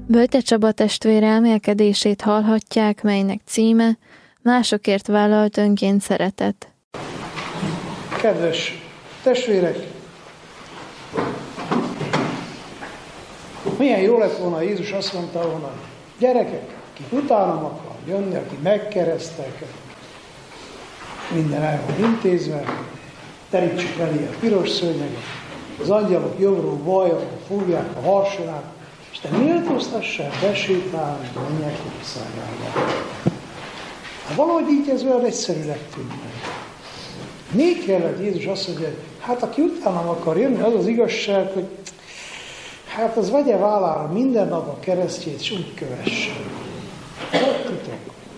Böjte Csaba testvér elmélkedését hallhatják, melynek címe Másokért vállalt önként szeretet. Kedves testvérek! Milyen jó lett volna, Jézus azt mondta volna, gyerekek, akik utánam akar jönni, akik megkeresztek, minden el van intézve, terítsük elé a piros szőnyeget, az angyalok jobbról balról fogják a harsonát, és te méltóztassál besétálni a mennyek országába. Hát valahogy így ez olyan egyszerűnek tűnik. Még kellett Jézus azt mondja, hogy hát aki utánam akar jönni, az az igazság, hogy hát az vegye vállára minden nap a keresztjét, és úgy kövesse. Tudjátok?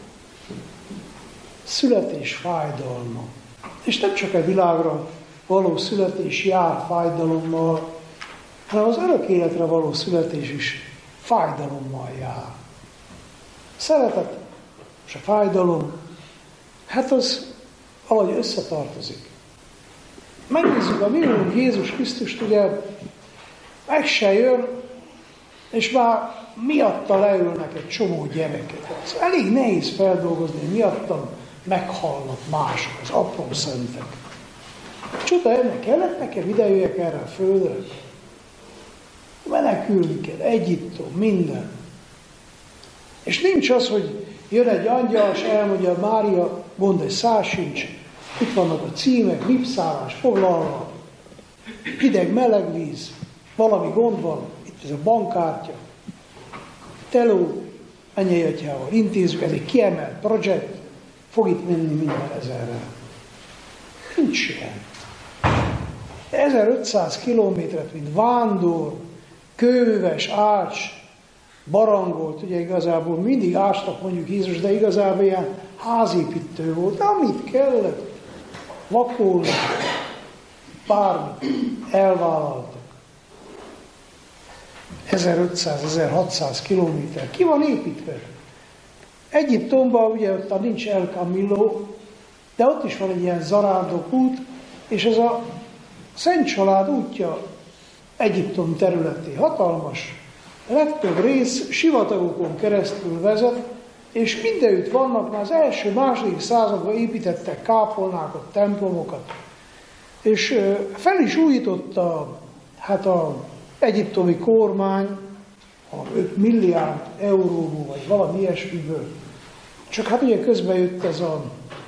Születés fájdalma. És nem csak a világra való születés jár fájdalommal, hanem az örök életre való születés is fájdalommal jár. A szeretet és a fájdalom, hát az valahogy összetartozik. Megnézzük a mi Úrunk Jézus Krisztust, ugye meg se jön, és már miatta leülnek egy csomó gyereket. Ez elég nehéz feldolgozni, hogy miattam meghalnak mások, az apró szentek. Csuda ennek kellett nekem idejöjjek erre a földre? Menekülni kell, Egyiptom, minden. És nincs az, hogy jön egy angyal, és elmondja, Mária, gond egy szár sincs, itt vannak a címek, vipszálás foglalva, hideg, meleg víz, valami gond van, itt ez a bankkártya, teló, mennyei atyával intézzük, ez egy kiemelt projekt, fog itt menni minden ezerre. Nincs ilyen. 1500 kilométert, mint vándor, kőves, ács, barangolt, ugye igazából mindig ástak mondjuk Jézus, de igazából ilyen házépítő volt, amit kellett, vakolni, bármit elvállaltak. 1500-1600 kilométer. Ki van építve? Egyiptomban ugye ott nincs El Camillo, de ott is van egy ilyen zarándok út, és ez a Szent Család útja Egyiptom területé. Hatalmas. A legtöbb rész sivatagokon keresztül vezet, és mindenütt vannak, már az első-második században építettek kápolnákat, templomokat. És fel is újította az egyiptomi kormány, 5 milliárd euróból, vagy valami ilyesmiből. Csak hát ugye közben jött ez a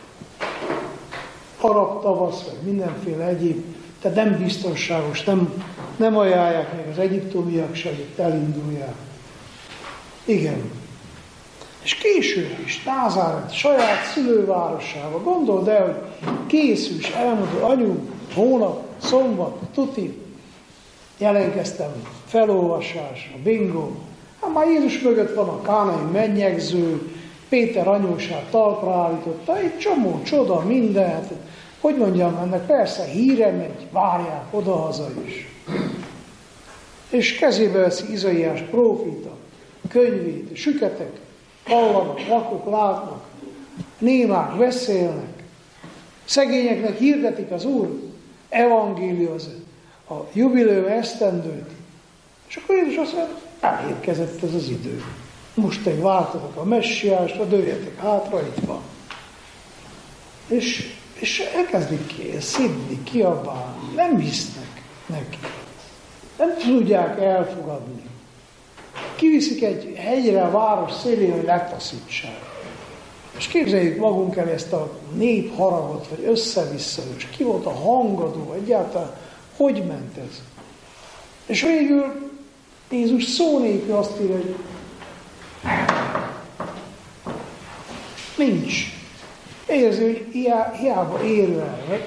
arab tavasz, vagy mindenféle egyéb, tehát nem biztonságos, nem ajánlják meg az egyiptomiak se, hogy elindulják. Igen. És később is Názáret saját szülővárosába. Gondold el, hogy készül, és elmondod, anyu, hónap, szombat, tuti, jelentkeztem, felolvasás, a bingo. Hát már Jézus mögött van a kánai mennyegző, Péter anyósát talpra állította, egy csomó csoda, mindent. Hogy mondjam, ennek persze híre megy, várják odahaza is. És kezébe veszi Izaiás prófita, könyvét, süketek, hallanak, vakok látnak, némák beszélnek, szegényeknek hirdetik az Úr evangéliumot, a jubileum esztendőt. És akkor Jézus azt mondja, elérkezett ez az idő. Most te vártatok a messiásra, dőljetek hátra, itt van. És elkezdik szidni, kiabálni, nem hisznek neki. Nem tudják elfogadni. Kiviszik egy hegyre a város szélén, hogy letaszítsák. És képzeljük magunk el ezt a népharagot, vagy össze-vissza, és ki volt a hangadó, egyáltalán hogy ment ez. És végül Jézus szó nélkül azt írja, hogy nincs. Érzi, hogy hiába érő el.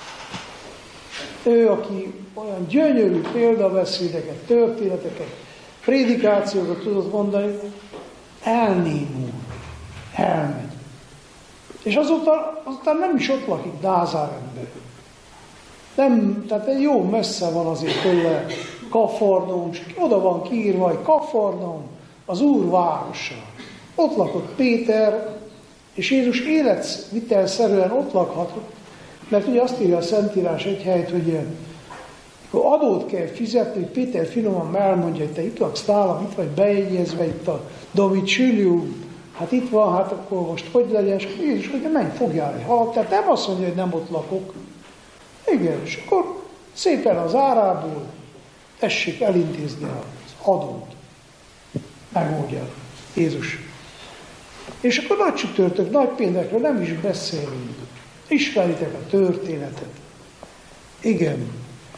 Ő, aki olyan gyönyörű példabeszédeket, történeteket, prédikációkat tudott mondani, elnémul, elmegy. És azután nem is ott lakik Názáretben. Nem, tehát egy jó messze van azért tőle Kafarnaum, és oda van kiírva, hogy Kafarnaum, az Úr városa. Ott lakott Péter, és Jézus életvitelszerűen ott lakhatott, mert ugye azt írja a Szentírás egy helyt, hogy Akkor adót kell fizetni, hogy Péter finoman elmondja, hogy te itt laksz nálam, itt vagy bejegyezve, itt a domicilium, hát itt van, hát akkor most hogy legyen, és Jézus mondja, menj, fogjál egy halat, tehát nem azt mondja, hogy nem ott lakok. Igen, és akkor szépen az árából tessék elintézni az adót. Megoldja Jézus. És akkor nagy csütörtök, nagy péntekről nem is beszélünk. Ismeritek a történetet. Igen.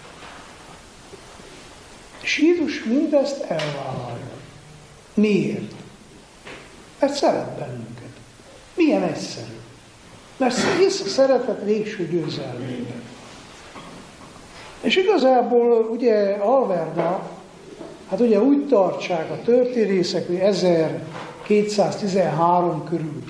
És Jézus mindezt elvállalja. Miért? Mert szeret bennünket. Milyen egyszerű. Mert hisz a szeretet végső győzelmében. És igazából ugye Alverda, hát ugye úgy tartsák a történészek, hogy 1213 körül.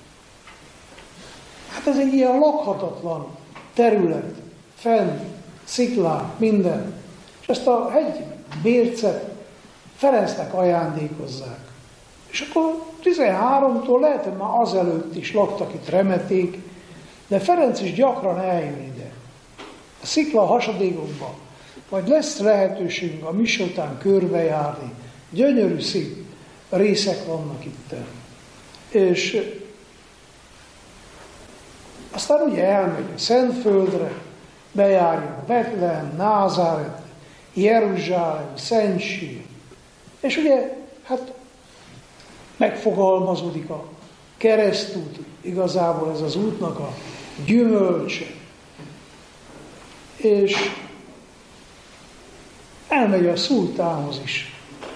Hát ez egy ilyen lakhatatlan terület, fenn, sziklák, minden. És ezt a hegybércet Ferencnek ajándékozzák. És akkor 13-tól lehet, hogy már azelőtt is laktak itt remeték, de Ferenc is gyakran eljön ide. A szikla hasadékokban. Majd lesz lehetőségünk a mise után körbejárni. Gyönyörű szép részek vannak itt. És aztán ugye elmegy a Szentföldre, bejárjuk Betlehem, Názáret, Jeruzsálem, Szentség. És ugye, hát megfogalmazódik a keresztút, igazából ez az útnak a gyümölcse. És elmegy a szultánhoz is.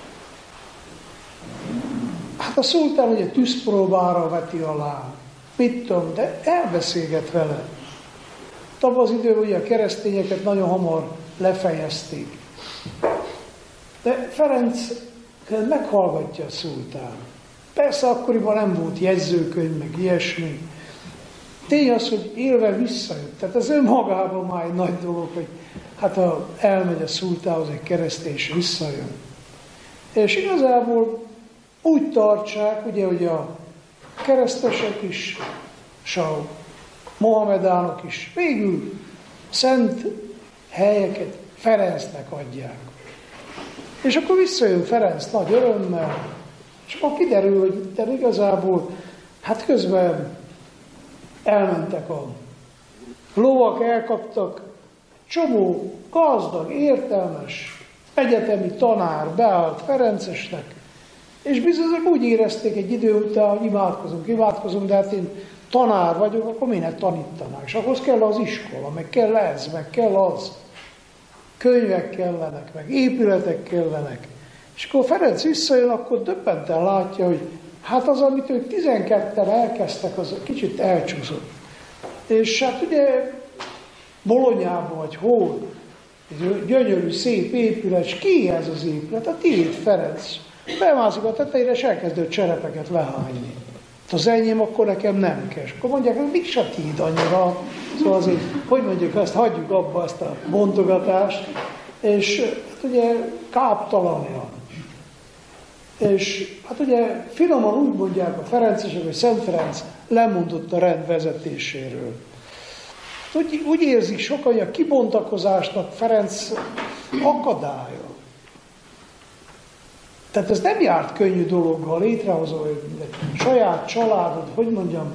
Hát a szultán ugye tűzpróbára veti alá. Mit tudom, de elbeszélget vele. Abban az időben ugye a keresztényeket nagyon hamar lefejezték. De Ferenc meghallgatja a szultán. Persze akkoriban nem volt jegyzőkönyv, meg ilyesmi. Tény az, hogy élve visszajött. Tehát ez önmagában már egy nagy dolog, hogy hát ha elmegy a szultánhoz egy keresztény, és visszajön. És igazából úgy tartsák, ugye, hogy a keresztesek is, és a mohamedánok is végül szent helyeket Ferencnek adják. És akkor visszajön Ferenc nagy örömmel, és akkor kiderül, hogy de igazából, hát közben elmentek a lovak, elkaptak, csomó gazdag, értelmes, egyetemi tanár beállt Ferencesnek, és bizony úgy érezték egy idő után, hogy imádkozunk, de hát én tanár vagyok, akkor minek tanítanák? És ahhoz kell az iskola, meg kell ez, meg kell az. Könyvek kellenek, meg épületek kellenek. És akkor Ferenc visszajön, akkor döbbenten látja, hogy hát az, amit ők 12-en elkezdtek, az kicsit elcsúszott. És hát ugye Bolonyában vagy hol, egy gyönyörű, szép épület, és ki ez az épület? A tiéd, Ferenc. Bemászik a tetejére, és elkezdő cserepeket lehányni. Az enyém, akkor nekem nem kell. És akkor mondják, hogy mik se tiéd annyira. Szóval azért, hogy mondjuk, ezt hagyjuk abba, ezt a bontogatást. És hát ugye káptalanja. És hát ugye finoman úgy mondják a ferencesek, hogy Szent Ferenc lemondott a rend vezetéséről. Úgy érzik sokan, hogy a kibontakozásnak Ferenc akadálya. Tehát ez nem járt könnyű dologgal létrehozó, hogy egy saját családod, hogy mondjam,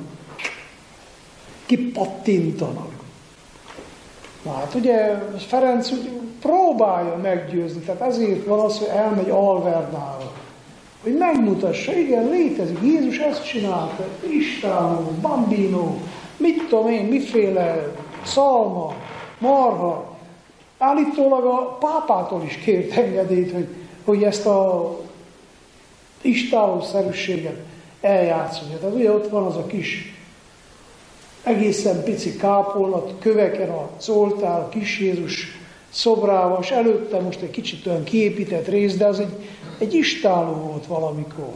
kipattintanak. Na hát ugye Ferenc úgy próbálja meggyőzni, tehát ezért van az, hogy elmegy Alverdára, hogy megmutassa, igen, létezik, Jézus ezt csinálta, Istánó, Bambino, mit tudom én, miféle szalma, marha. Állítólag a pápától is kért engedélyt, hogy ezt a istálószerűséget eljátszani. Tehát ugye ott van az a kis, egészen pici kápolna, köveken az oltár, a kis Jézus szobrával, és előtte most egy kicsit olyan kiépített rész, de az egy istáló volt valamikor.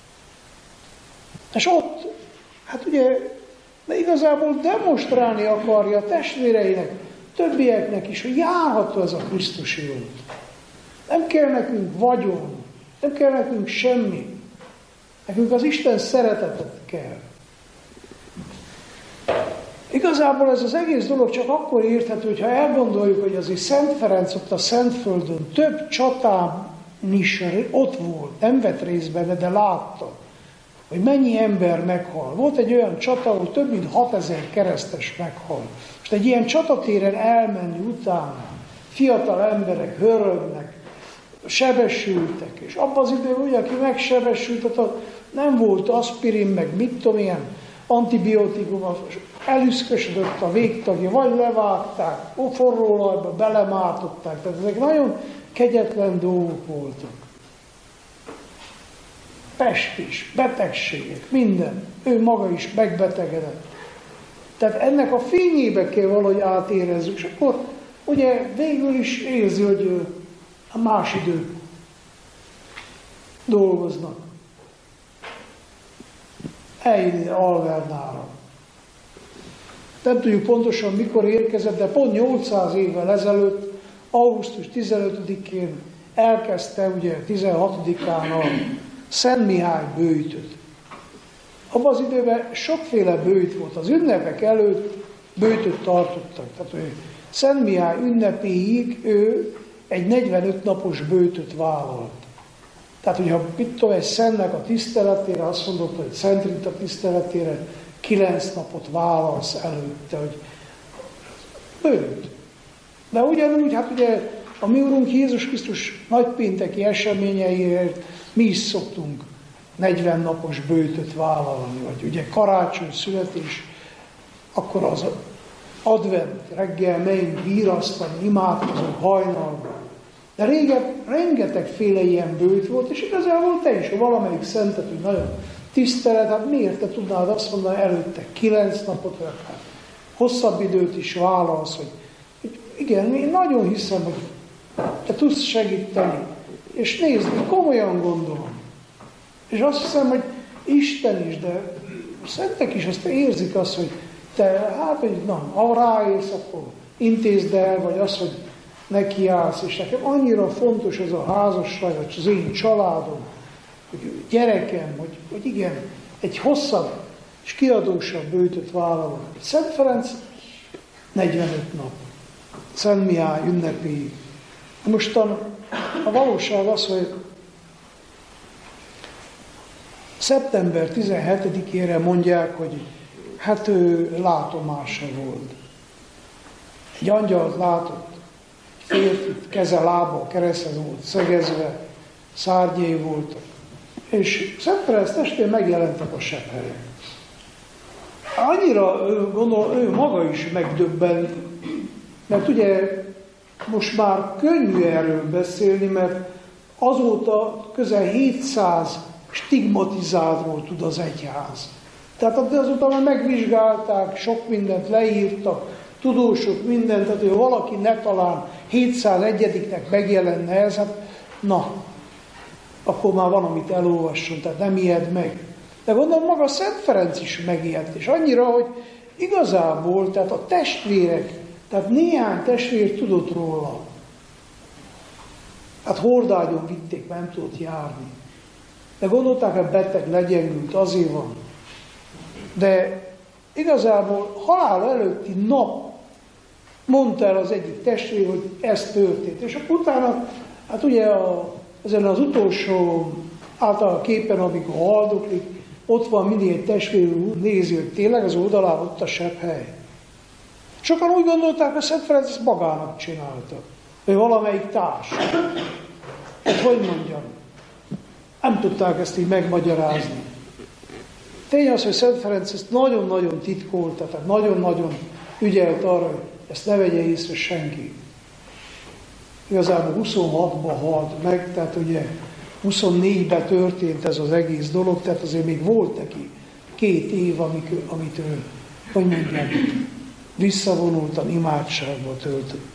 És ott, hát ugye, de igazából demonstrálni akarja a testvéreinek, többieknek is, hogy járható ez a Krisztusi út. Nem kell nekünk vagyon, nem kell nekünk semmi. Nekünk az Isten szeretetet kell. Igazából ez az egész dolog csak akkor érthető, hogyha elgondoljuk, hogy azért Szent Ferenc ott a Szentföldön több csatán is ott volt, nem vett részt benne, de látta, hogy mennyi ember meghal. Volt egy olyan csata, ahol több mint 6000 keresztes meghal. Most egy ilyen csatatéren elmenni utána, fiatal emberek hörögnek, sebesültek, és abban az időben ugye, aki megsebesült, nem volt aspirin, meg mit tudom, ilyen antibiotikum, elüszkösödött a végtagja, vagy levágták, forró olajba belemártották, tehát ezek nagyon kegyetlen dolgok voltak. Pestis, betegségek, minden. Ő maga is megbetegedett. Tehát ennek a fényébe kell valahogy átérezzük, és akkor ugye végül is érzi, hogy a más idők dolgoznak. Eljön Alvernára. Nem tudjuk pontosan mikor érkezett, de pont 800 évvel ezelőtt, augusztus 15-én elkezdte ugye 16-án a Szent Mihály böjtöt. Abban az időben sokféle böjt volt. Az ünnepek előtt böjtöt tartottak. Tehát ő Szent Mihály ünnepéig ő egy 45 napos böjtöt vállalt. Tehát, hogyha mit tudom, egy szentnek a tiszteletére, azt mondott, hogy Szent Rita tiszteletére 9 napot vállalsz előtte, hogy böjt. De ugyanúgy, hát ugye a mi Urunk Jézus Krisztus nagypénteki eseményeiért mi is szoktunk 40 napos böjtöt vállalni, vagy ugye karácsony, születés, akkor az advent reggel megyünk virasztani, imádkozunk hajnalban. De régen rengetegféle ilyen böjt volt, és igazából te is, ha valamelyik szentet, hogy nagyon tiszteled, hát miért te tudnád azt mondani előtte 9 napot, vagy hát hosszabb időt is vállalsz, hogy igen, én nagyon hiszem, hogy te tudsz segíteni. És nézd, komolyan gondolom. És azt hiszem, hogy Isten is, de a szentek is azt érzik azt, hogy te, hát, hogy na, ha ráérsz, akkor intézd el, vagy azt, hogy nekiállsz, és nekem annyira fontos ez a házasság, vagy az én családom, hogy gyerekem, hogy igen, egy hosszabb és kiadósabb böjtöt vállalok. Szent Ferenc 45 nap. Szent Mihály ünnepéig. Mostan a valóság az, hogy szeptember 17-ére mondják, hogy hát ő látomása volt. Egy angyalt látott, férfit, keze, lába, kereszthez volt szegezve, szárnyai voltak. És Szent Ferenc testén megjelentek a sephelyek. Annyira, gondolom, ő maga is megdöbbent, mert ugye most már könnyű erről beszélni, mert azóta közel 700 stigmatizáltról tud az egyház. Tehát azóta már megvizsgálták, sok mindent leírtak, tudósok mindent, tehát hogy valaki ne talán 701-nek megjelenne ez, hát na, akkor már van, amit elolvasson, tehát nem ijed meg. De gondolom maga Szent Ferenc is megijedt, és annyira, hogy igazából, tehát a testvérek, tehát néhány testvér tudott róla. Hát hordágyon vitték, nem tudott járni. De gondolták, hogy beteg, legyengült, azért van. De igazából halál előtti nap mondta el az egyik testvér, hogy ez történt. És akkor utána, hát ugye ezen az utolsó általán a képen, amikor haldoklik, ott van mindig egy testvér, nézi, hogy tényleg az oldalán ott a sepphely. Sokan úgy gondolták, hogy Szent Ferenc ezt magának csinálta. Vagy valamelyik társ. Hát hogy mondjam? Nem tudták ezt így megmagyarázni. Tény az, hogy Szent Ferenc ezt nagyon-nagyon titkolta, tehát nagyon-nagyon ügyelt arra, hogy ezt ne vegye észre senki. Igazából 26-ban halt meg, tehát ugye 24-ben történt ez az egész dolog, tehát azért még volt neki 2 év, amit ő, hogy mondjam, visszavonultan imádságba töltött.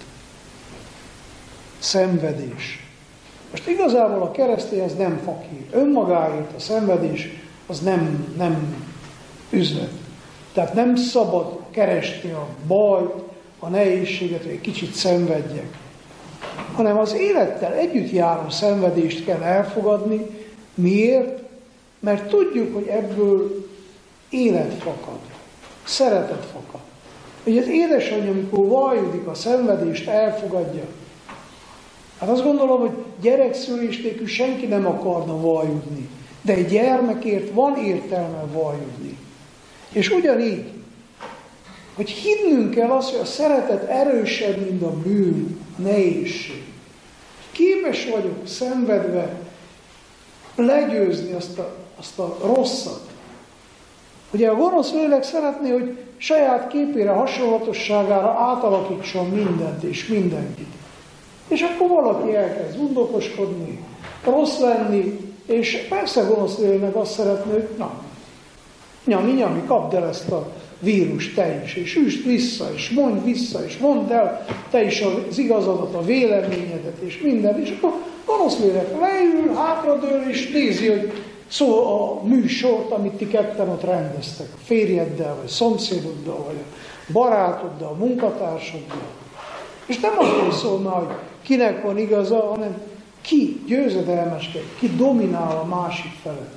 Szenvedés. Most igazából a keresztény az nem fakír. Önmagáért a szenvedés az nem üzlet. Tehát nem szabad keresni a bajt, a nehézséget, hogy egy kicsit szenvedjek. Hanem az élettel együtt járó szenvedést kell elfogadni. Miért? Mert tudjuk, hogy ebből élet fakad, szeretet fakad. hogy az édesanyja, amikor vajudik, a szenvedést elfogadja. Hát azt gondolom, hogy gyerekszülés nélkül senki nem akarna vajudni. De egy gyermekért van értelme vajudni. És ugyanígy, hogy hinnünk kell azt, hogy a szeretet erősebb, mint a bűn, nehézség. Képes vagyok szenvedve legyőzni azt a rosszat. Ugye a gonosz lélek szeretné, hogy saját képére, hasonlatosságára átalakítson mindent és mindenkit. És akkor valaki elkezd undokoskodni, rossz lenni, és persze gonosz léleknek azt szeretné, hogy nyami, kapd el ezt a vírust te is, és üsd vissza, és mondd el te is az igazadat, a véleményedet, és minden, és akkor gonosz lélek leül, hátradől, és nézi, hogy szó a műsort, amit ti ketten ott rendeztek, a férjeddel, vagy szomszédoddal, vagy a barátoddal, a munkatársaddal. És nem arról szól már, hogy kinek van igaza, hanem ki győzedelmeskedik, ki dominál a másik felett.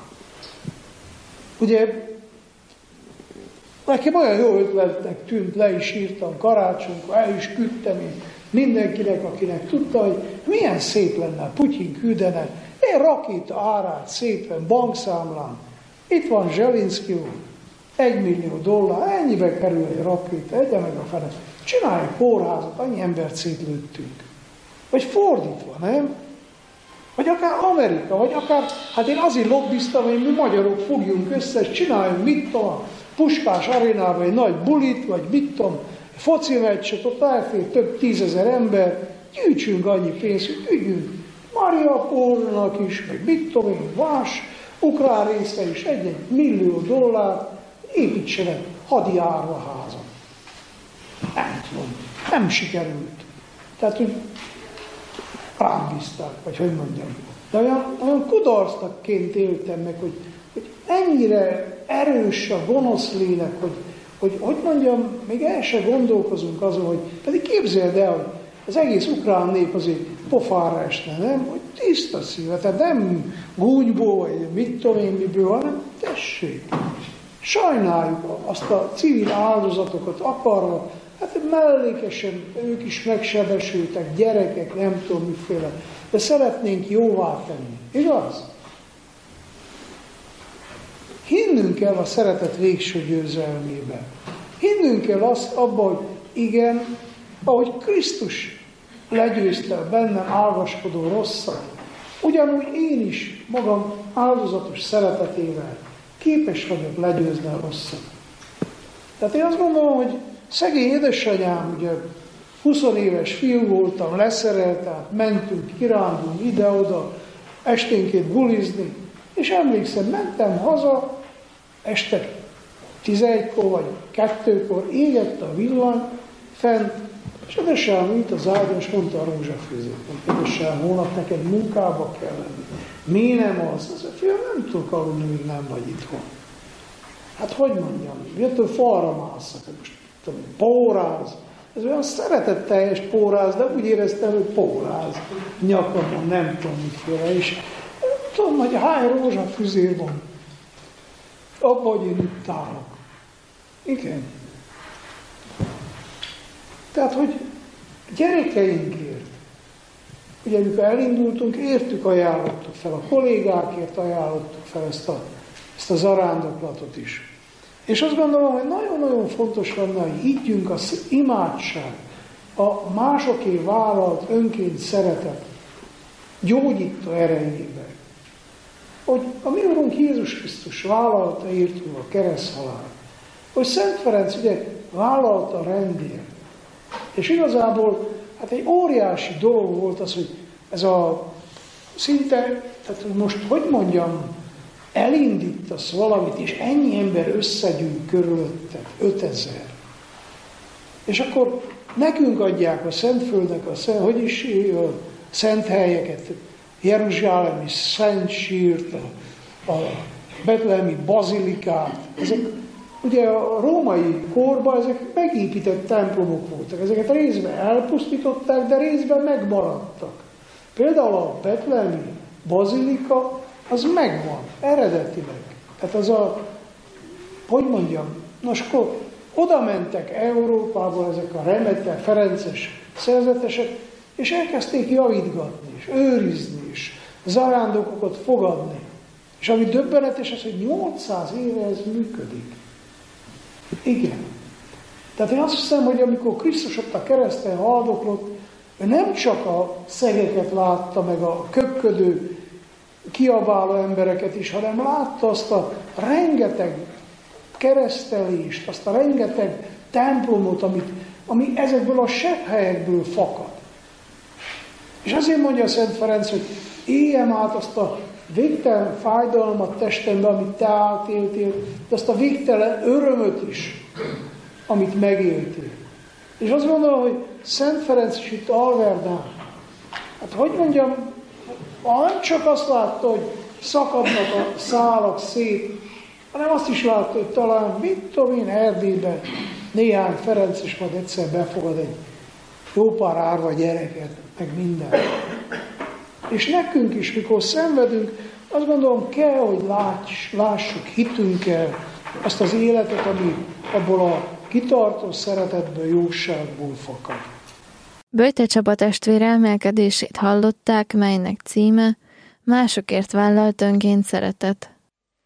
Ugye, nekem olyan jó ötletnek tűnt, le is írtam karácsonykor, el is küldtem én mindenkinek, akinek tudta, hogy milyen szép lenne, Putyin küldene egy rakéta árát szépen bankszámlán. Itt van Zselinszky úr, $1 millió, ennyibe kerül egy rakéta, egye meg a fele. Csinálj egy kórházat, annyi embert szétlőttünk. Vagy fordítva, nem? Vagy akár Amerika, vagy akár, hát én azért lobbiztam, hogy mi magyarok fogjunk össze, és csináljunk, mit tudom, a Puskás arénában egy nagy bulit, vagy mit tudom, foci meccset, ott elfér több 10 000 ember, gyűjtsünk annyi pénzt, hogy ügyünk Mariupolnak is, meg mit tudom én, más, ukrán részre is $1 millió, építsenek hadi árvaházat. Nem tudom, nem sikerült. Tehát, hogy rám bízták, vagy hogy mondjam. De olyan kudarctakként éltem meg, hogy ennyire erős a gonosz lélek, hogy mondjam, még el se gondolkozunk azon, hogy pedig képzeld el, hogy az egész ukrán nép azért pofára esne, nem? Hogy tiszta szíve, tehát nem gúnyból, vagy mit tudom én miből, hanem tessék. Sajnáljuk azt a civil áldozatokat akarva, hát mellékesen ők is megsebesültek, gyerekek, nem tudom miféle, de szeretnénk jóvá tenni. Igaz? Hinnünk kell a szeretet végső győzelmében. Hinnünk kell azt abban, hogy igen, ahogy Krisztus legyőzte a bennem álgaskodó rosszat, ugyanúgy én is magam áldozatos szeretetével képes vagyok legyőzni a rosszat. Tehát én azt gondolom, hogy szegény édesanyám, ugye 20 éves fiú voltam, leszerelt, tehát mentünk kirándulni ide-oda, esténként bulizni, és emlékszem, mentem haza, este 11-kor vagy 2-kor égett a villany fent, és édesanyám ült az ágyon, és mondta a rózsafőzőt, hogy édesanyám, holnap neked munkába kell lenni. Mi nem az? Az a fiam, nem tudok aludni, míg nem vagy itthon. Hát hogy mondjam, jöttől falra másszak, most tudom, póráz. Ez olyan szeretetteljes póráz, de úgy éreztem, hogy póráz. Nyakamon, nem tudom miféle. És tudom, hogy hány rózsafüzér van. Abba, hogy én itt állok. Igen. Tehát, hogy gyerekeinkért, ugye amikor elindultunk, értük, ajánlottuk fel, a kollégákért ajánlottuk fel ezt a zarándoklatot is. És azt gondolom, hogy nagyon-nagyon fontos lenne, hogy higgyünk az imádság, a másoké vállalt önként szeretet gyógyító erejébe. Hogy a mi Urunk Jézus Krisztus vállalta értünk a kereszthalált. Hogy Szent Ferenc ugye vállalta a rendért. És igazából hát egy óriási dolog volt az, hogy ez a szinte, tehát most hogy mondjam, elindítasz valamit, és ennyi ember összegyűjt körülötted, 5000. És akkor nekünk adják a Szentföldnek a szent helyeket, Jeruzsálemi Szent Sírt, a betlehemi bazilikát. Ezek, ugye a római korban ezek megépített templomok voltak. Ezeket részben elpusztították, de részben megmaradtak. Például a betlehemi bazilika, az megvan, eredetileg. Tehát az hogy mondjam, nos akkor Oda mentek Európából ezek a remete, ferences szerzetesek, és elkezdték javítgatni, és őrizni, és zarándokokat fogadni. És ami döbbenetes, az, hogy 800 éve ez működik. Igen. Tehát én azt hiszem, hogy amikor Krisztus ott a kereszten haldoklott, ő nem csak a szegeket látta, meg a köpködő, kiabáló embereket is, hanem látta azt a rengeteg keresztelést, azt a rengeteg templomot, ami ezekből a sepphelyekből fakad. És azért mondja Szent Ferenc, hogy éljem át azt a végtelen fájdalmat testembe, amit te átéltél, de azt a végtelen örömöt is, amit megéltél. És azt gondolom, hogy Szent Ferenc is itt Alverdán, hát hogy mondjam, nem csak azt látta, hogy szakadnak a szálak szét, hanem azt is látta, hogy talán, mit tudom én, Erdélyben néhány Ferences majd egyszer befogad egy jó pár árva gyereket, meg minden. És nekünk is, mikor szenvedünk, azt gondolom kell, hogy lássuk hitünkkel azt az életet, ami abból a kitartó szeretetből, jóságból fakad. Böjte Csaba testvér elmélkedését hallották, melynek címe Másokért vállalt önként szeretet.